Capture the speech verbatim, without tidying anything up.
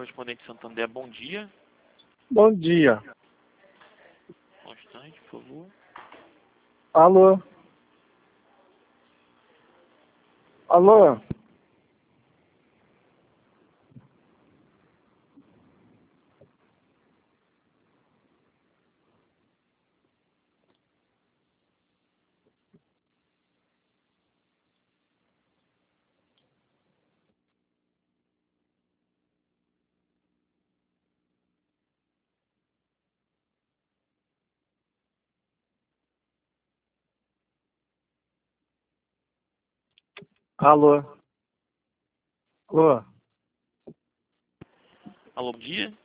correspondente Santander, bom dia. Bom dia. Um instante, por favor. Alô? Alô? Alô? Alô? Alô, bom dia.